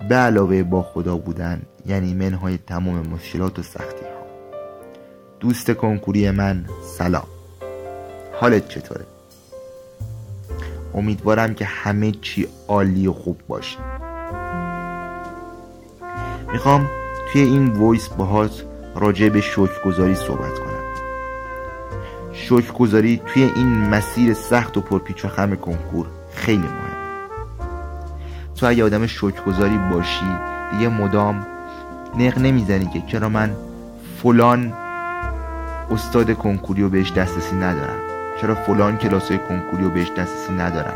به علاوه با خدا بودن یعنی منهای تمام مشکلات و سختی ها. دوست کنکوری من، سلام، حالت چطوره؟ امیدوارم که همه چی عالی و خوب باشه. میخوام توی این وایس باهات راجع به شکرگزاری صحبت کنم. شکرگزاری توی این مسیر سخت و پرپیچ و خم کنکور خیلی مهمه. تو اگه آدم شکرگزاری باشی دیگه مدام نق نمیزنی که چرا من فلان استاد کنکوری رو بهش دسترسی ندارم، چرا فلان کلاسای کنکوری رو بهش دسترسی ندارم،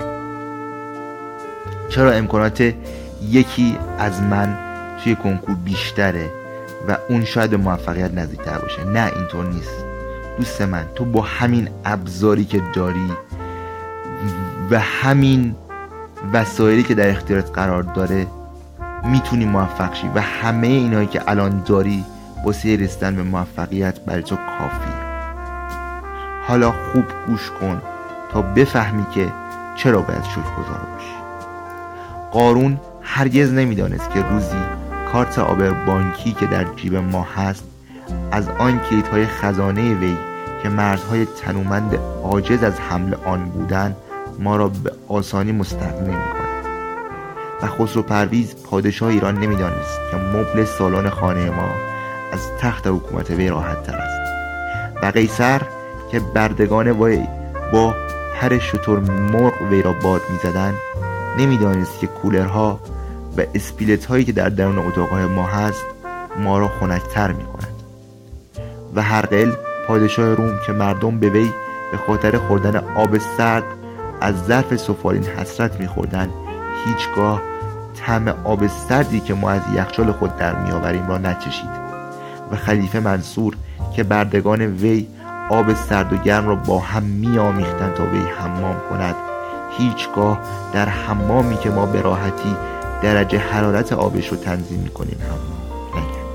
چرا امکانات یکی از من توی کنکور بیشتره و اون شاید به موفقیت نزدیکتر باشه. نه، اینطور نیست دوست من. تو با همین ابزاری که داری و همین وسایلی که در اختیارت قرار داره میتونی موفق شی و همه اینایی که الان داری واسه رسیدن به موفقیت برای تو کافیه. حالا خوب گوش کن تا بفهمی که چرا باید شکرگزار باشی. قارون هرگز نمیدانست که روزی کارت آبر بانکی که در جیب ما هست از آن کلیدهای خزانه وی که مردهای تنومند عاجز از حمل آن بودند ما را به آسانی مستغنی می‌کند. و خسرو پرویز پادشاه ایران نمیدانست که مبل سالن خانه ما از تخت حکومت وی راحت تر است. و قیصر که بردگان وی با پر شتر مرغ وی را باد می‌زدند نمیدانست که کولرها و اسپیلت هایی که در درون اتاقهای ما هست ما را خنک‌تر می‌کند. و هرقل پادشاه روم که مردم به وی به خاطر خوردن آب سرد از ظرف سفالین حسرت می‌خوردند هیچگاه طعم آب سردی که ما از یخچال خود در می‌آوریم را نچشید. و خلیفه منصور که بردگان وی آب سرد و گرم را با هم می‌آمیختند تا وی حمام کند هیچگاه در حمامی که ما به راحتی درجه حرارت آبش رو تنظیم می‌کنیم حمام نکرد.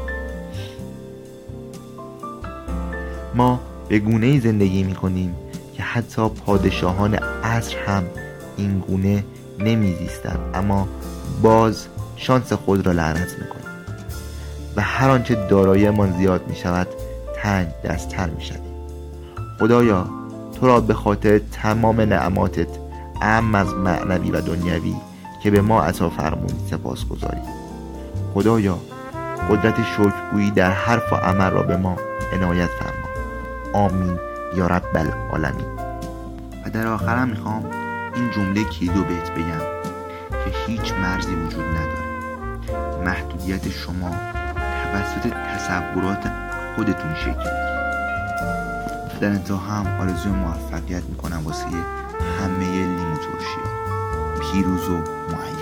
ما به گونه‌ای زندگی می‌کنیم که حتی پادشاهان عصر هم این گونه نمی‌زیستند، اما باز شانس خود را لعنت می‌کنیم و هر آنچه دارایی‌مان زیاد می‌شود تنگ دست‌تر می‌شویم. خدایا تو را به خاطر تمام نعماتت اعم از معنوی و دنیوی که به ما عطا فرمودی سپاسگزاریم. خدایا قدرت شکرگویی در حرف و عمل را به ما عنایت فرما. آمین یا رب العالمین. و در آخرم میخوام این جمله کلیدو بهت بگم که هیچ مرزی وجود نداره. محدودیت شما توسط تصورات خودتون شکل میگیره. در انتها هم آرزوی موفقیت میکنم واسه همه لیمو ترشی‌ها. پیروز و مؤید.